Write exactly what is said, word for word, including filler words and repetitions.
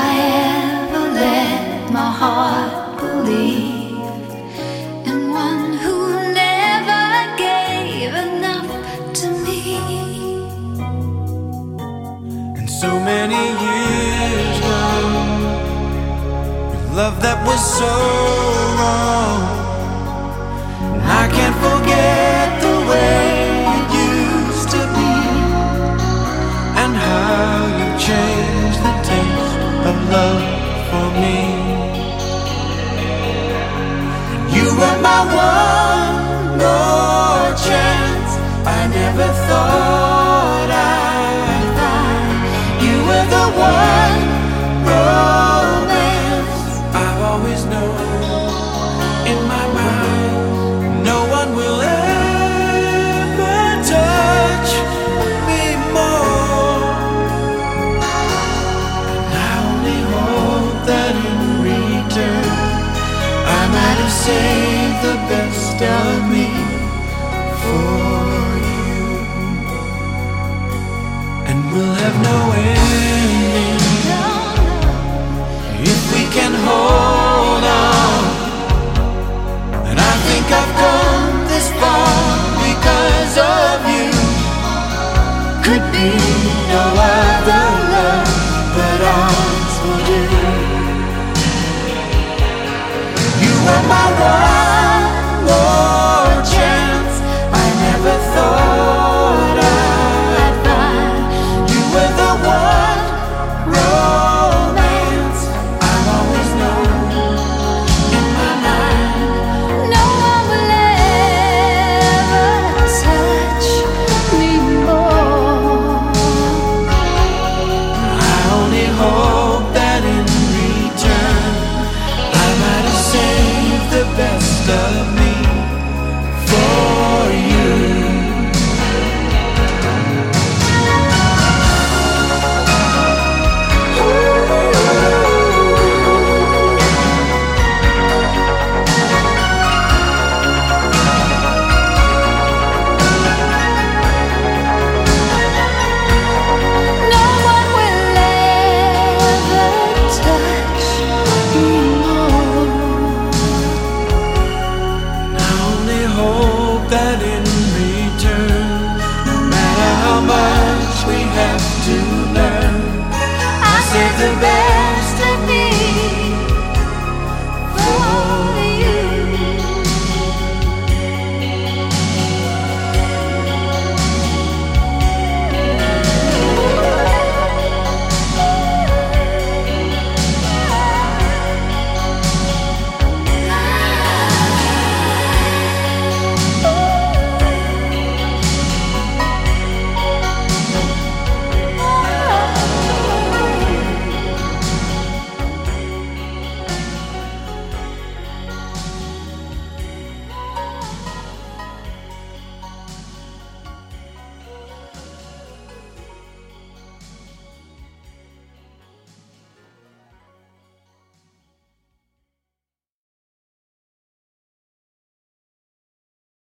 I ever let my heart believe in one who never gave enough to me. And so many years gone, with love that was so wrong, and I can't forget the way it used to be, and how you changed the taste of love for me. You were my one more chance. I never thought I'd find. You were the one romance I've always known in my mind. No one will ever touch me more. And I only hope that in return I might have saved the best of me for you. And we'll have no ending if we can hold on. And I think I've come this far because of you. Could be no other love but ours will do. You were my one more chance. I never thought I'd find. You were the one romance I've always known in my mind. No one will ever touch me more. I only hope that in return I might have saved the best of me for you. No one will ever touch me more. I only hope that in return, no matter how much we have to learn, I save the best.